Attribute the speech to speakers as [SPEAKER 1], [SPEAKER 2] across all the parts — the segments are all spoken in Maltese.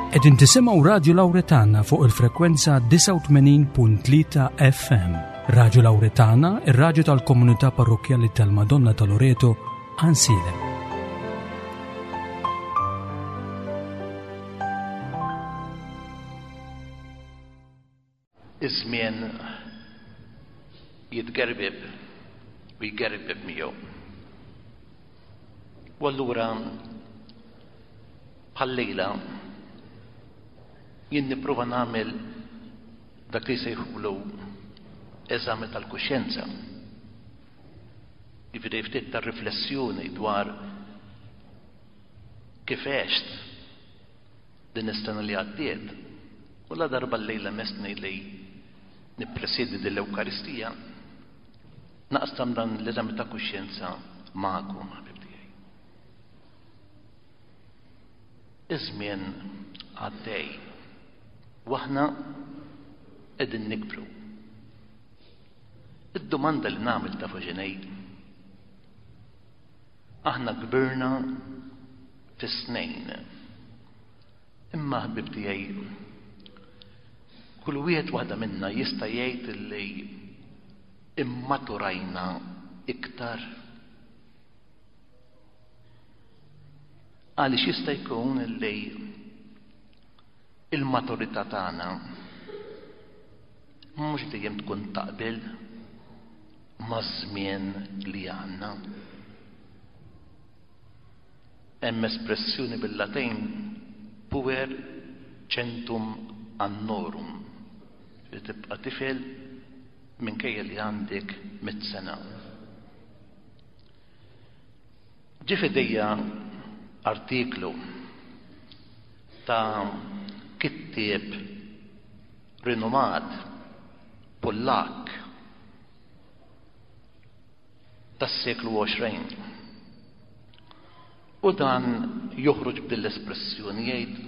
[SPEAKER 1] Qegħdin tisimgħu Radio Lawretana fuq il-frekwenza 89.3 FM. Radio Lawretana, ir-radju tal-Komunità Parrokjali tal-Madonna ta' Loreto, Ansilem.
[SPEAKER 2] Iż-żmien jitgerbeb u jgerbeb miegħu. U allura bħal-lejla jien nipprova nagħmel dak li jsejħulu eżami tal-kuxjenza. Jiġifieri ftit ta' riflessjoni dwar kif għext din is-sena li għaddiet. U la darba l-lejla mestni li nippresjedi din l-Ewkaristija, naqsam dan l-eżami ta' kuxjenza magħkom, ħabib tiegħi. Iż-żmien għaddej u aħna qegħdin nikbru. Id-domanda li nagħmel ta' ġenej, aħna kbirna fis-snejn. Imma ħbib tiegħi, kull wieħed waħda minna jista' jgħid li immaturajna iktar. Għaliex jista' jkun li il-maturità tagħna mhux dejjem tkun taqbel maż-żmien li għandna. Hemm espressjoni bil-Latin puer centum annorum, li tibqa' tifel minkejja li għandek 100 sena. Ġie f'idejja artiklu ta' kittieb rinomat Pollak tas-seklu 20. U dan joħroġ b'dil-espressjoni jgħid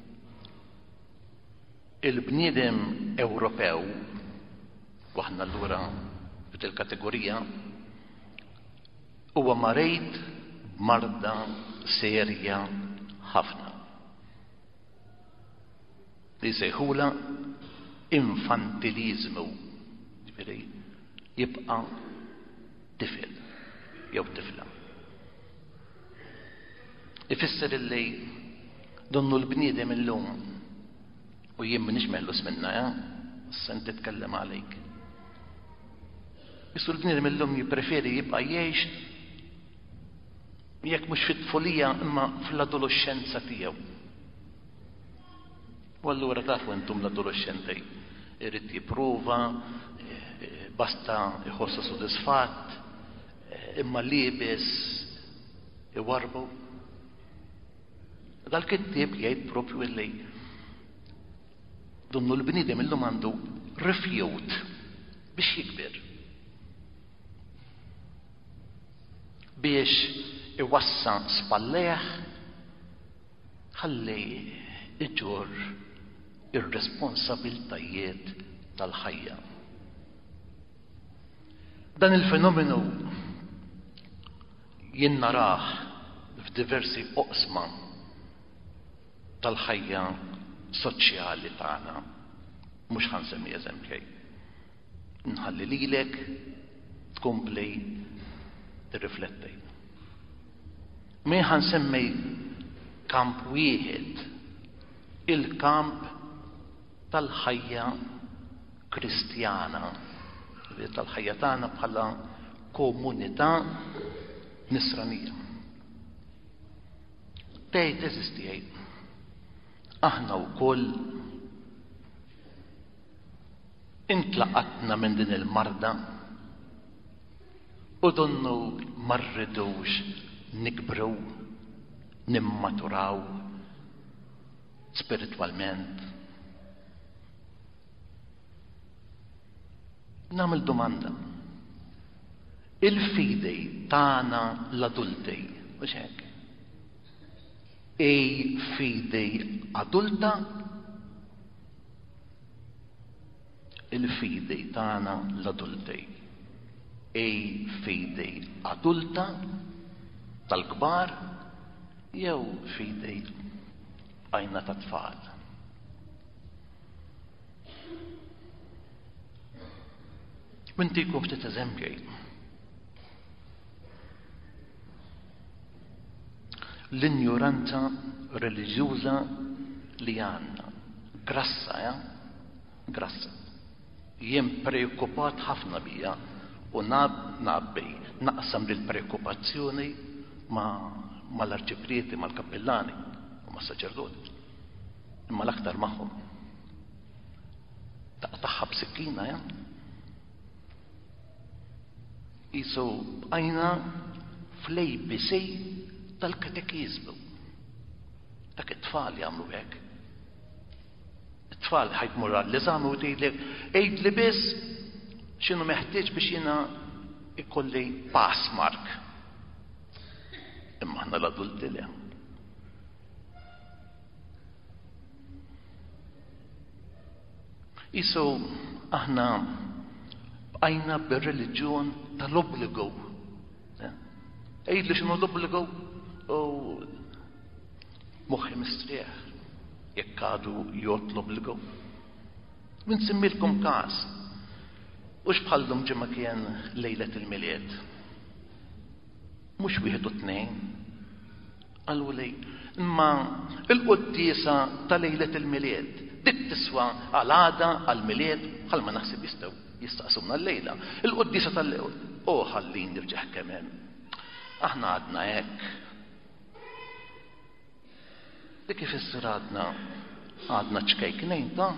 [SPEAKER 2] il-bniedem Ewropew, u aħna allura f'dil kategorija, huwa marit marda serja ħafna li sejħula infantilizmu, jibqa' tifel jew tifla. Ifisser illi donnu l-bniedem illum, u jien m'iniex meħlus minna, issa titkellem għalejk. Issu l-bniedem illum jippreferi jibqa' jgħix jekk mhux fit-tfulija imma fl-adolescenza tiegħu. U allura tafu intom l-adolescenti irid jipprova, basta jħossu sodisfatt, imma liebes iwarbu. Dal-kittieb jgħid propju illi donnu l-bniedem illum għandu rifjut biex jikber, biex iwassa spalleħ ħalli iġur ir-responsabiltajiet tal-ħajja. Dan il-fenomenu jien narah f'diversi oqsma tal-ħajja soċjali tagħna. Mhux ħansemmi eżempji. Nħalli lilek tkompli tirrifletti. Min ħansemmi kamp wieħed, il-kamp tal-ħajja kristjana, tal-ħajja tagħna bħala komunità nisranija. Tgħid eżisti jgħid. Aħna wkoll intlaqatna minn din il-marda u donnu marridux nikbru, nimmaturaw spiritualment. Nagħmel domanda. Il-fidej tagħna l-adulti, mhux hekk? Fidej adulta, il-fidej tagħna l-adulti. Fidej adulta tal-kbar jew fidej għajna ta' tfal. Intikom ftit eżempji. L-injuranza reliġjuża li għandna. Grassa, grassa. Jien preokkupat ħafna bija u naqsam lill-preokkupazzjoni ma l-arċiprieti, ma l-kappellani u ma s-saċerdoti. Imma l-aktar magħhom. Taqtaħħa b'sikkina, Isu għajna fl-ABC tal-katekizmu. Dak it-tfal jagħmlu hekk. It-tfal ħajtmur għall-eżami u tgħidlek għidli biss x'inhu meħtieġ biex jiena ikolli pass mark. Imma aħna l-adulti le. Isu aħna bqajna bir-reliġjon tal-obbligu. Għidli x'inhu l-obbligu? Moħħi mistrieħ jekk għadu jotlob l-go. Nsimmilkom każ. U x'bħallhom ġimgħa kien lejlet il-milied. Mhux wieħed u tnejn. Qallu lej, imma l-quddiesa ta' lejlet il-milied dik tiswa għal għada għal milied bħal ma naħseb jistgħu jistaqsumna l-lejla. Il-quddiesa tal-lejl ħallin nirġa' kemm hemm. Aħna għadna hekk. Dik ifisser għadna ċkejknejn ta'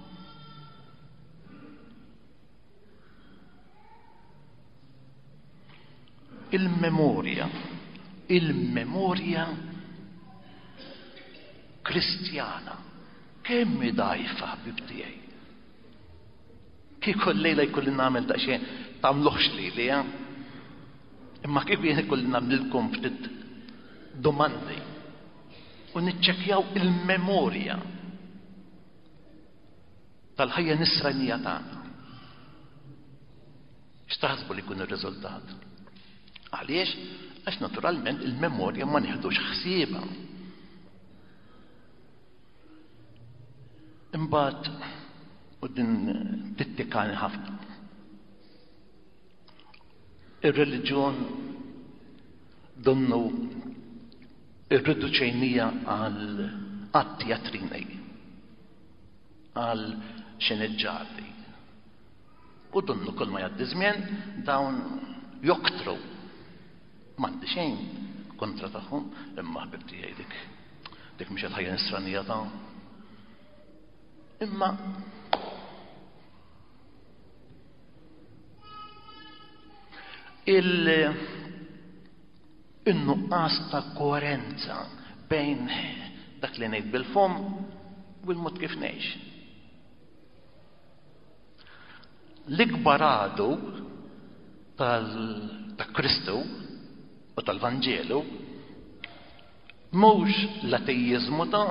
[SPEAKER 2] il-memorja kristjana kemm dajfa ħbib tiegħi. Kieku l-lejla jkolli nagħmel daqsxejn tagħmluhx lili, imma kieku jien ikolli nagħmlilkom ftit domandi u niċċekkjaw il-memorja tal-ħajja nisranija tagħna. X'taħsbu li jkun ir-riżultat? Għaliex? Għax naturalment il-memorja ma nieħdux ħsiebha. Imbagħad u din tittikani ħafna. Ir-reliġjon donnu ir-riduċejnija għal teatrini, għal xeneggiati. U donnu kull ma jgħaddi żmien dawn joktru. M'għandi xejn kontra tagħhom, imma ħbib tiegħi dik mhix il-ħajja nisranija ta'. Imma il-nuqqas ta' koerenza bejn dak li ngħid bil-fom u l-mod kif ngħix. L-ikbar għadu ta' Kristu u tal-Vanġelu mhux l-atejiżmu ta'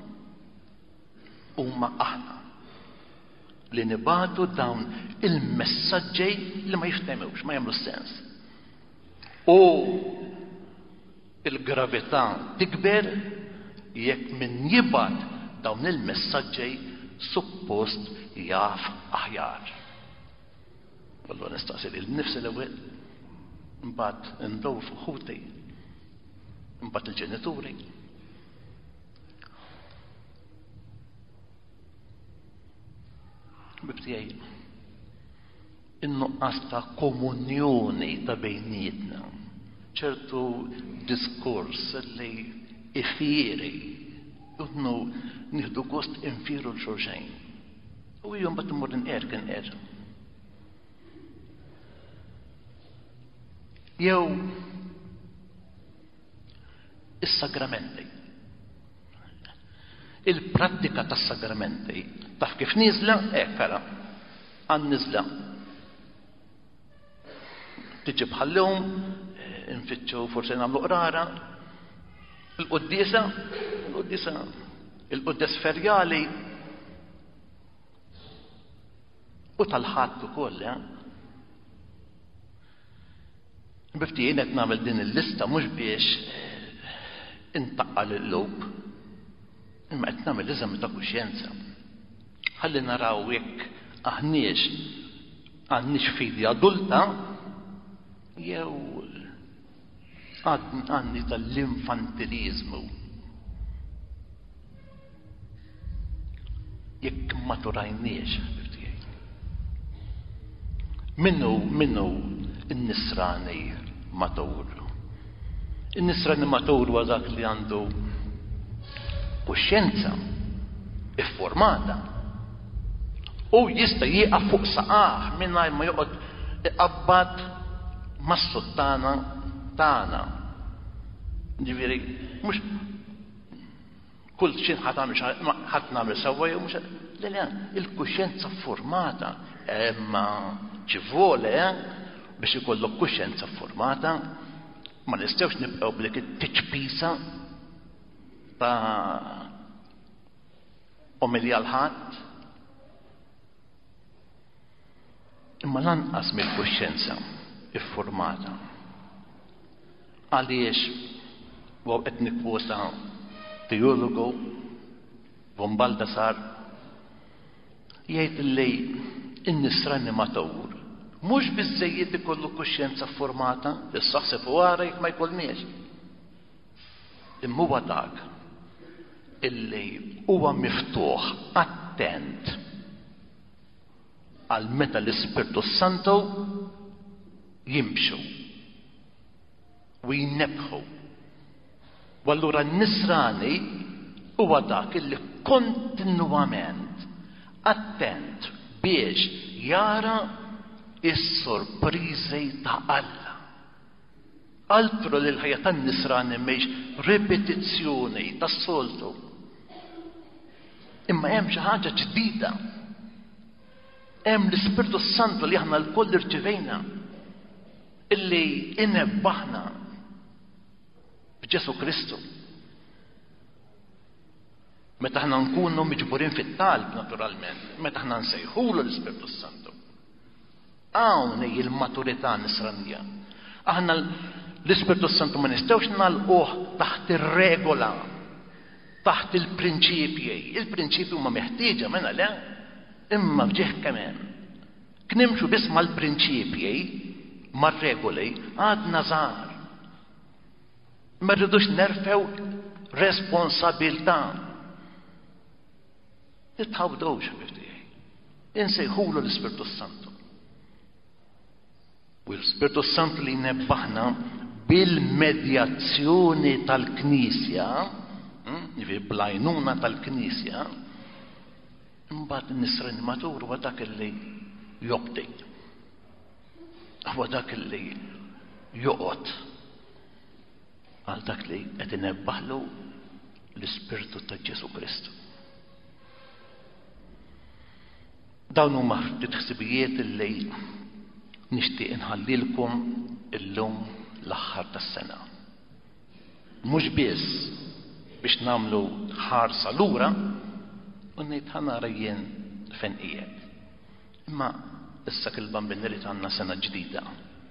[SPEAKER 2] huma aħna li nibatu dawn il-messaġġi li ma jiftemewx, ma jagħmlu sens. U il-gravità tikber jekk min jibgħat dawn il-messaġġi suppost jaf aħjar. Allura nistaqsi lil-nnifsi l-ewwel, imbagħad indew fuq ħuti, imbagħad il-ġenituri. Bibtijaj, in-nuqqas ta' komunjoni ta' bejnietna, ċertu diskors li ifieri, udnu nieħdu gost infiru l-xulxejn. U jom bat immur kien jew is-sagramenti. Il-prattika tas-sagramenti taf kif niżla kara għan niżla. Tiġi bħallhom infittxu forsi nagħmlu qrara. Il-quddiesa il-quddes ferjali u tal-ħadd ukoll. Biftijien qed nagħmel din il-lista mhux biex intaqqal il-lub, imma qed nagħmel eżami ta' kuxjenza. Ħalli naraw jekk għandniex fidi adulta jew għandni tal-infantilizmu. Jekk maturajniex. Minnu in-nisrani matur. In-nisrani matur huwa dak li għandu kuxjenza iffurmata u jista' jieqaf fuq saqah mingħajr ma joqgħod iqabbad mas-suttana tagħna. Ġifieri mhux kull xi ħadd nagħmel sewwa jew mhux il-kuxjenza ffurmata imma ci vuole biex ikollok kuxjenza ffurmata ma nistgħux nibqgħu b'dik it-tiċpisa ta' omilja l-ħadd imma lanqas mill-kuxjenza iffurmata. Għaliex huwa qed nikkwota teologu von Baldassar jgħid li in-nisrani matur mhux biżżejjed ikollu kuxjenza ffurmata, issaħseb wara jekk ma jkollniex. Imma huwa dak illi huwa miftuħ attent għal meta l-Ispirtu Santu jimxu u jinnebħu. U allura n-nisrani huwa dak illi kontinwament attent biex jara is-sorpriżi ta' Alla. Altro li l-ħajja tan-nisrani mhix ripetizzjoni tas-soltu. Imma hemm xi ħaġa ġdida. Hemm l-Ispirtu Santu li aħna l-koll irċivejna illi inebbaħna b'Ġesu Kristu. Meta aħna nkunu miġburin fit-talb naturalment, meta aħna nsejħulu l-Ispirtu Santu. Hawn hi l-maturità nisranija. Aħna l-Ispirtu Santu ma nistgħux nagħlquh taħt ir-regola, taħt il-prinċipji. Il-prinċipji huma meħtieġa mela le, imma fġieħ kemm. Knimxu biss mal-prinċipji, mar-regoli, għadna żgħar. Ma rridux nerfew responsabilità. Nitħawdux biftijaj. Insejħulu l-Ispirtu Santu. U l-Ispirtu Santu li nebbaħna bil-medjazzjoni tal-Knisja, blajnuna tal-Knisja, imbagħad n-nisrani matur huwa dak li jobdi. Huwa dak li joqgħod għal dak li qed inebbaħlu l-Ispirtu ta' Ġesu Kristu. Dawn huma ftit ħsibijiet li nixtieq inħallilkom illum l-aħħar tas-sena. Mhux biss biex nagħmlu ħarsa lura u ngħid ħanara jien fejn qiegħed. Imma issa il-bambini li għandna sena ġdida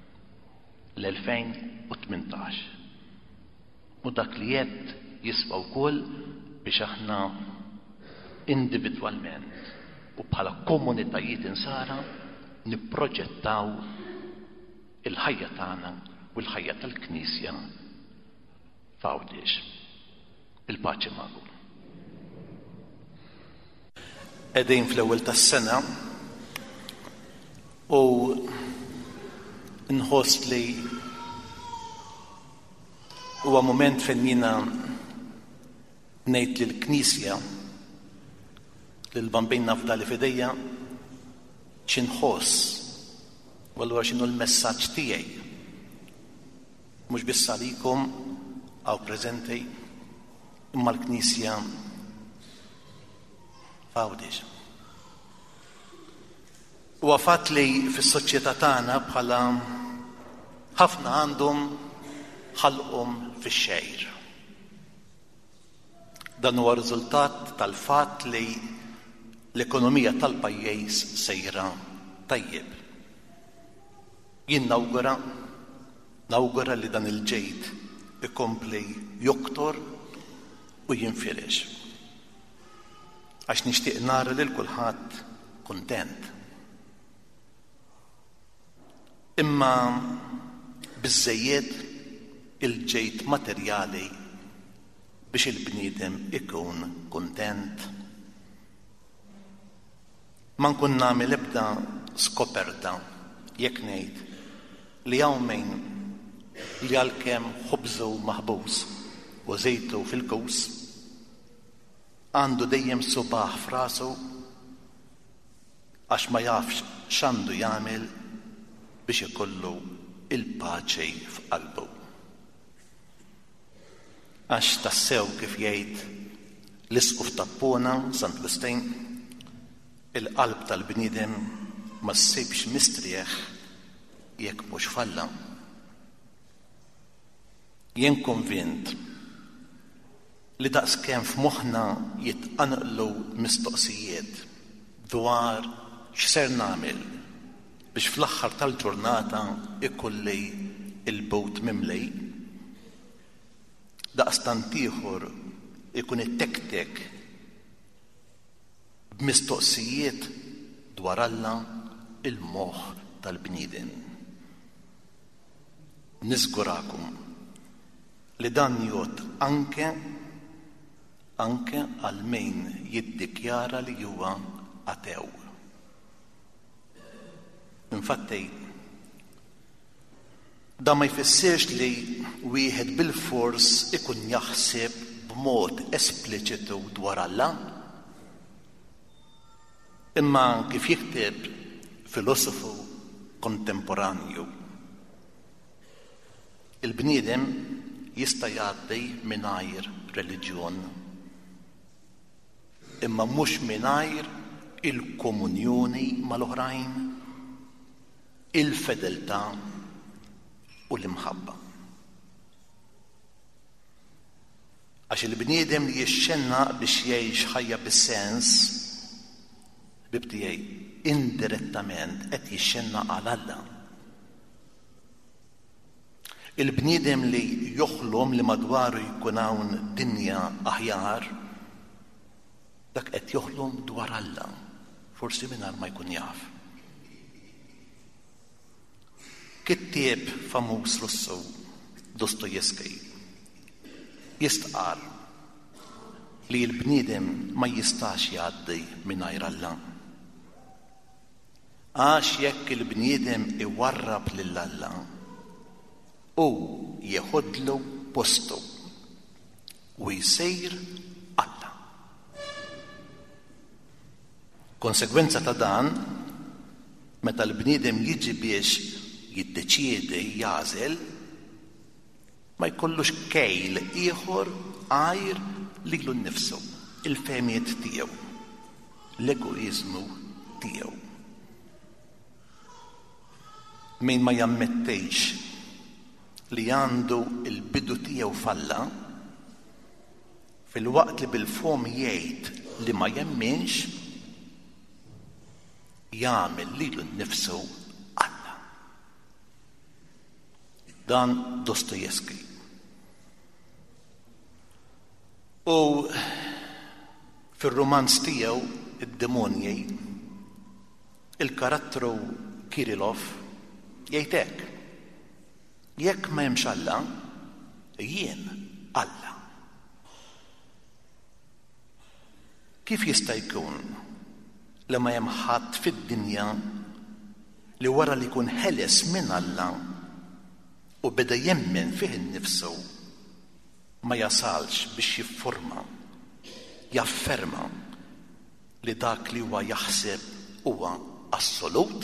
[SPEAKER 2] l-2018. U dak li jett jiswa wkoll biex aħna individwalment u bħala komunitajiet insara nipproġettaw il-ħajja tagħna u l-ħajja tal-Knisja f'Għawdex. Il-paċi magħhom. Qegħdin fl-ewwel tas-sena u nħoss li huwa mument fejn jiena ngħid lill-Knisja lill-bambin nafda li f'idejja x'inħoss u allura x'inhu l-messaġġ tiegħi. Mhux biss għalikom għaw preżenti imma l-Knisja f'Għawdex. Huwa fatt li fis-soċjetà tagħna bħala ħafna għandhom ħalqhom fix-xejr. Dan huwa riżultat tal-fatt li l-ekonomija tal-pajjiż sejra tajjeb. Jien nawgura li dan il-ġejt ikompli joktor u jinfirex. għax nixtieq nara lil kulħadd kuntent. Imma biżżejjed il-ġejt materjali biex il-bniedem ikun kuntent. Ma nkun nagħmel ebda skoperta jekk ngħid li hawn min li għalkemm ħubżu maħbus u żejtu fil-kus għandu dejjem subaħ f'rasu għax ma jafx x'għandu jagħmel biex ikollu il-paċi f'qalbu. Għax tassew kif jgħid l-isquf tappuna Sant Lustin, il-qalb tal-bniedem ma ssibx mistrieħ jekk mhux falla. Jien konvint li daqskemm f'moħħna jitqanqlu mistoqsijiet dwar x'ser nagħmel biex fl-aħħar tal-ġurnata ikolli il-bowt mimlej, daqstant ieħor ikun ittektek b'mistoqsijiet dwar Alla il-moħħ tal-bniedem. Niżgurakom li dan jgħod anke għal min jiddikjara li huwa atew. Infatti, da ma jfissirx li wieħed bil-fors ikun jaħseb b'mod espliċitu dwar Alla, imma kif jikteb filosofu kontemporanju. Il-bniedem jista' jgħaddi mingħajr reliġjon, imma mhux mingħajr il-komunjoni mal-oħrajn, il-fedeltà u l-imħabba. Għax il-bniedem li jixxennaq biex jgħix ħajja bis-sens, bibtijaj indirettament qed jixxennaq għal Alla. Il-bniedem li joħlom li madwaru jkun hawn dinja aħjar, dak qed joħlom dwar Alla, forsi mingħajr ma jkun jaf. Kittieb famuż Russu Dostojevskij jistqar li l-bniedem ma jistax jgħaddi mingħajr Alla. Għax jekk il-bniedem iwarrab lil Alla u jieħodlu postu u jsir Alla. Konsegwenza ta' dan, meta l-bniedem jiġi biex jiddeċiedi jagħżel, ma jkollux kejl ieħor għajr lilu nnifsu, il-fehmiet tiegħu, l-egoiżmu tiegħu. Min ma jammettejx li għandu il-bidu tiegħu falla, fil-waqt li bil-fom jgħid li ma jemminx, jagħmel lilu nnifsu Alla. Dan Dostojevskij. U fir-romanz tiegħu id-demonji, il-karattru Kirillov jgħid hekk: jekk ma hemmx Alla, jien Alla. Kif jista' jkun li ma hemm ħadd fid-dinja li wara li jkun ħeles minn Alla u beda jemmen fih innifsu ma jasalx biex jiffurma, jafferma li dak li huwa jaħseb huwa assolut?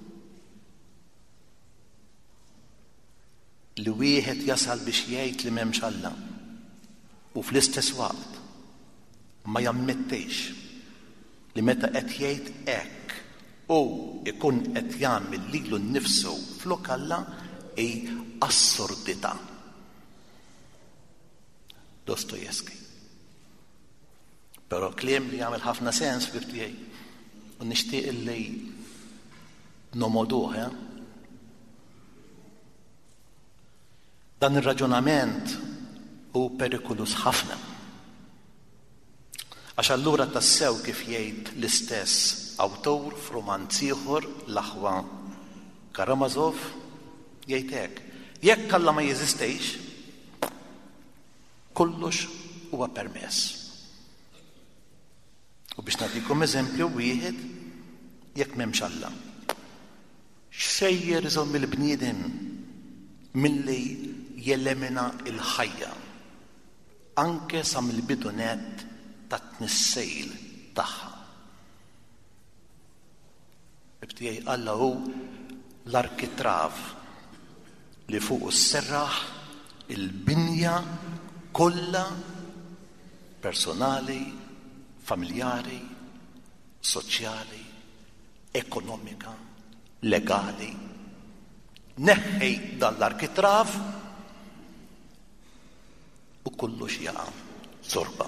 [SPEAKER 2] Li wieħed jasal biex jgħid li m'hemmx Alla u fl-istess waqt ma jammettejx li meta qed jgħid hekk u ikun qed jagħmel lilu nnifsu flok Alla hi assurdità. Dostojevskij. Però kliem li jagħmel ħafna sens fil tiegħi u nixtieq li nomoduh. Dan ir-raġunament hu perikolus ħafna. Għax allura tassew kif jgħid l-istess awtur f'romanz ieħor l-aħwa Karamazov jgħid hekk: jekk Alla ma jeżistejx, kollox huwa permess. U biex nagħtikom eżempju wieħed, jekk m'hemmx Alla, x'sejjer iżomm il-bniedem milli jelemina l-ħajja anke sa mill-bidunet tat-tnissejl tagħha. Ibtijaj Alla hu l-arkitrav li fuq serraħ il-binja kollha personali, familjari, soċjali, ekonomika, legali. Neħħej dan l-arkitrav u kollox jaqa' sorba.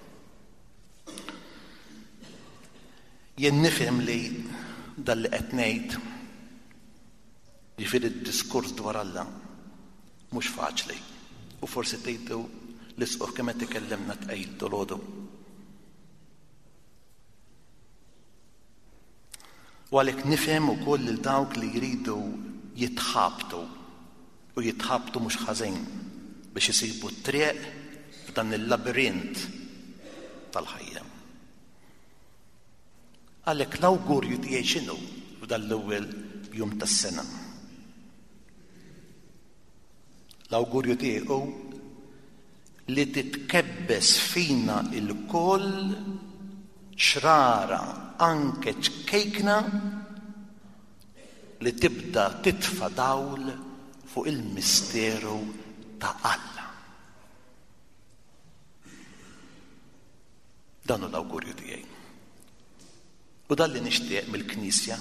[SPEAKER 2] Jien nifhem li dan li qed ngħid jiġifieri d-diskors dwar Alla mhux faċli u forsi tgħidu l-isqof kemm qed ikellimna tqejl dolodu. U għalhekk nifhem ukoll lil dawk li jridu jitħabtu u jitħabtu mhux ħażin biex isibu t-triq f'dan il-labirint tal-ħajja. Għalhekk l-awgurju tiegħi x'inhu f'dan l-ewwel jum tas-sena? L-awgurju tiegħi hu li titkebbes fina l-koll xrara anke ċkejkna li tibda titfa' dawl fuq il-misteru ta' Alla. Dan hu l-awgurju tiegħi. U dan li nixtieq mill-Knisja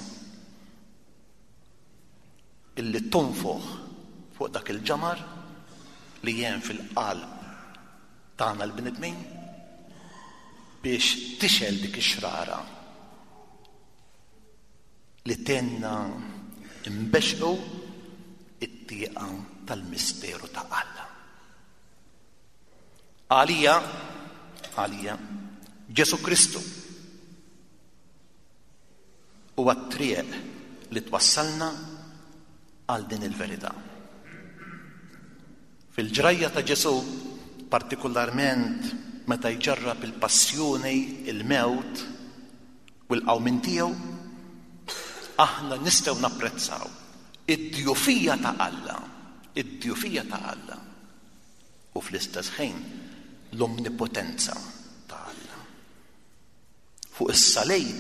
[SPEAKER 2] illi tonfoħ fuq dak il-ġamar li hemm fil-qalb tagħna l-bnedmin biex tixel dik ix-xrara li tenna imbexqu it-tieqa tal-misteru ta' Alla. Għalija Ġesu Kristu huwa t-triq li twassalna għal din il-verità. Fil-ġrajja ta' Ġesu, partikolarment meta jġarrab il-passjoni, il-mewt u l-qawmin tiegħu, aħna nistgħu napprezzaw id-djufija ta' Alla, u fl-istess ħin l-omnipotenza ta' Alla. Fuq is-salib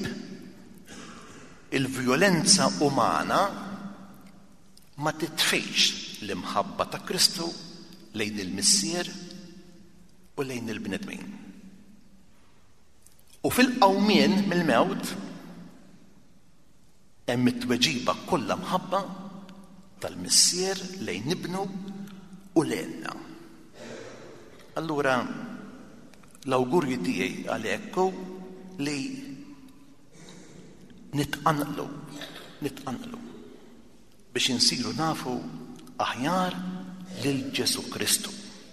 [SPEAKER 2] il-vjolenza umana ma titfejx l-imħabba ta' Kristu lejn il-missier u lejn il-bnedmin. U fil-qawmien mill-mewt hemm it-tweġiba kollha mħabba tal-missier lejn ibnu u lejna. Allura l-awgurju tiegħi għalhekk hu li nitqanqlu biex insiru nafu aħjar lil Ġesu Kristu.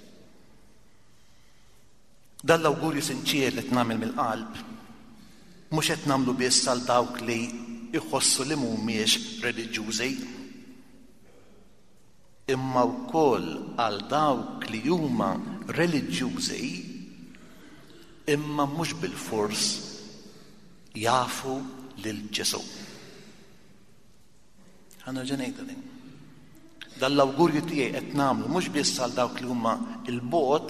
[SPEAKER 2] Dan l-awgurju sinċier li tnagħmel mill-qalb mhux qed nagħmlu biss għal dawk li jħossu li mhumiex reliġjużi, imma wkoll għal dawk li huma reliġjużi imma mhux bil-fors jafu lil Ġesu. Ħanerġa' ngħidha din. Dan l-awgurju tiegħi qed nagħmlu mhux biss għal dawk li huma l-bogħod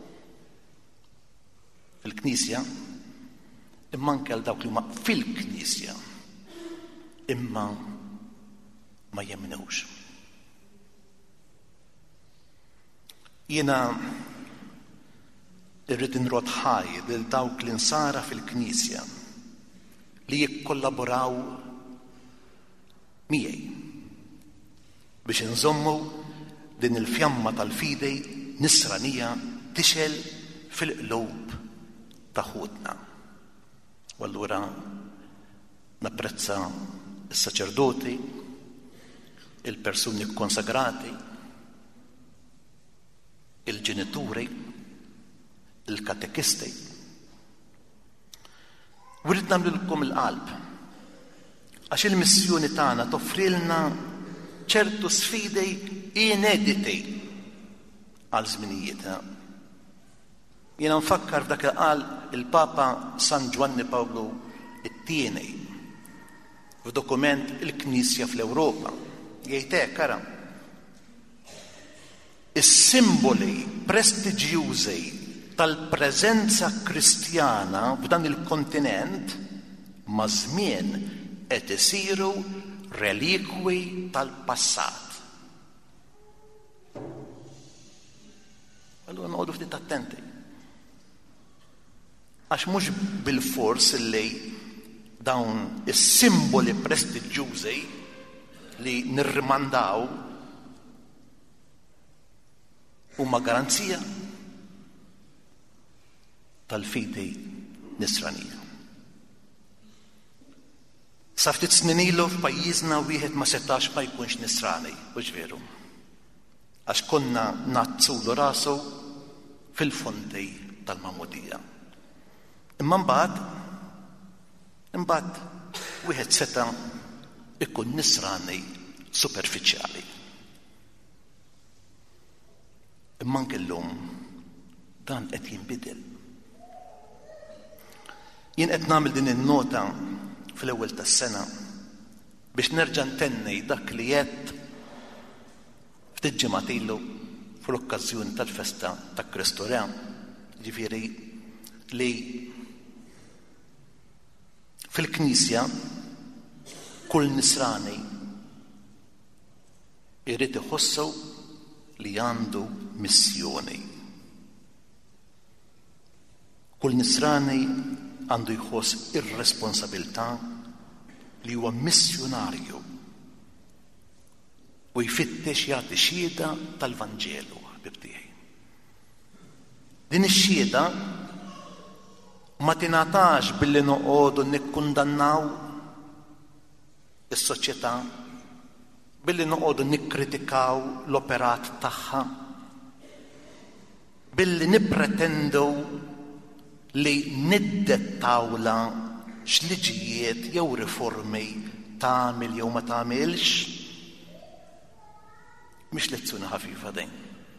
[SPEAKER 2] fil-Knisja, imma anke għal dawk li huma fil-Knisja imma ma jemminewx. Jiena irrid inrod ħaj lil dawk li nsara fil-Knisja li jikkollaboraw miegħi biex inżommu din il-fjamma tal-fidej nisranija tixel fil-qlub ta' ħudna. U allura napprezza is-saċerdoti, il-persuni konsagrati, il-ġenituri, il-katekisti, Rrid nagħmlilkom il-qalb. Għax il-missjoni tagħna toffrilna ċertu sfidi inediti għal żminijiet. Jiena nfakkar dak li qal il-Papa San Giovanni Paolo II f'dokument il-Knisja fl-Ewropa. Jgħid hekk ara. Is-simboli prestiġjużi tal-preżenza Kristjana f'dan il-kontinent ma' żmien qed isiru relikwi tal-passat. Allura noqogħdu ftit attenti. Għax mhux bil-fors li dawn is-simboli prestiġjużi li nirrimandaw huma garanzija tal-fidi nisranija. Sa ftit snin ilu f'pajjiżna wieħed ma setax ma jkunx nisrani, mhux veru. Għax konna nazzulu rasu fil-fonti tal-Mamudija. Imma mbagħad wieħed seta' ikun nisrani superfiċjali. Imma nkellhom dan qed jinbidel. Jien qed nagħmel din in-nota fl-ewwel tas-sena biex nerġa' ntenni dak li qed ftit ġimgħat ilu fl-okkażjoni tal-festa ta' Kristu Re, ġifieri li fil-Knisja kull nisrani irid iħossu li għandu missjoni. Kull nisrani għandu jħoss ir-responsabilità li huwa missjonarju u jfittex jagħti xhieda tal-Vanġelu, ħbib tiegħi. Din ix-xhieda ma tingħatax billi noqogħdu nikkundannaw is-soċjetà, billi noqogħdu nikkritikaw l-operat tagħha, billi nippretendu li niddettawla x'liġijiet jew riformi tagħmel jew ma tagħmilx. Mhix lezzjoni ħafifa din.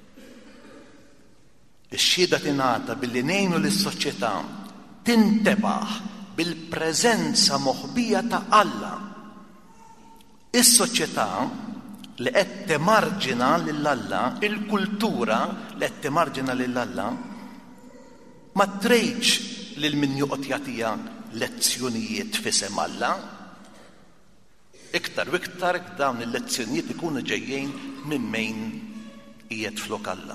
[SPEAKER 2] Ix-xhieda tingħata billi ngħinu lis-soċjetà tintebaħ bil-preżenza moħbija ta' Alla. Is-soċjetà li qed temarġina lil Alla, il-kultura li qed temarġina lil Alla, ma trejtx lil min joqgħod jagħtiha lezzjonijiet f'isem Alla. Iktar u iktar dawn il-lezzjonijiet ikunu ġejjin minn min qiegħed flok Alla.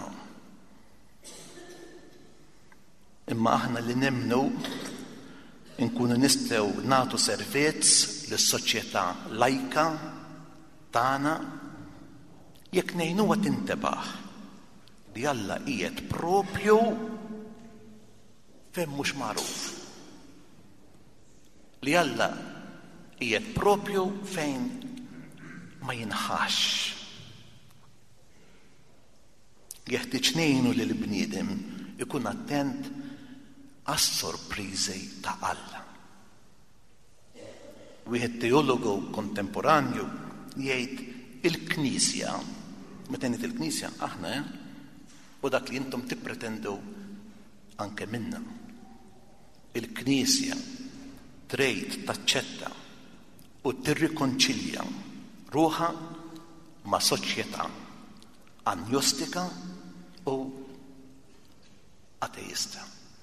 [SPEAKER 2] Imma aħna li nemmnu nkunu nistgħu nagħtu servizz lis-soċjetà lajka tagħna jekk ngħinuha tintebaħ li Alla qiegħed proprju fejn mhux magħruf. Li Alla qiegħed proprju fejn ma jinħax. Jeħtieġ ngħinu lil bniedem ikun attent għas-sorpriżi ta' Alla. Wieħed teologu kontemporanju jgħid il-Knisja, meta ngħid il-Knisja aħna u dak li intom tippretendu anke minna. Il-Knisja trid taċċetta u tirrikonċilja ruħha ma' soċjetà agnostika u ateista.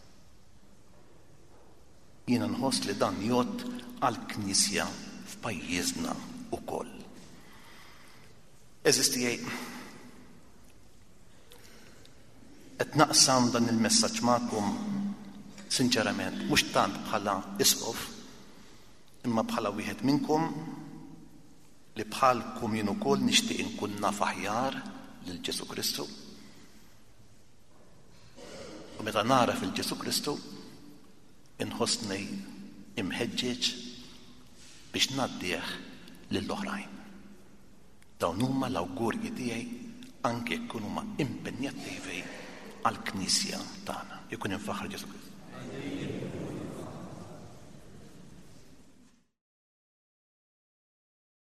[SPEAKER 2] Jiena nħoss li dan jgħod għall-Knisja f'pajjiżna wkoll. Eżisti qed naqsam dan il-messaġġ magħkom sinċerament, mhux tant bħala isqof, imma bħala wieħed minnkom li bħalkom jien ukoll nixtieq inkun naf aħjar lil Ġesu Kristu. U meta nara fil-Ġesu Kristu inħossni imħeġġeġ biex ngħaddih lill-oħrajn. Dawn huma l-awgurji tiegħi anke jkun huma impenjattivi għall-Knisja tagħna. Jkun infaħħar Ġesu Kristu.